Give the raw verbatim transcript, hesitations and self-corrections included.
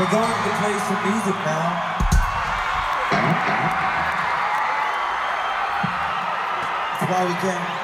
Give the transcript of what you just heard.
We're going to play some music now. That's why we came.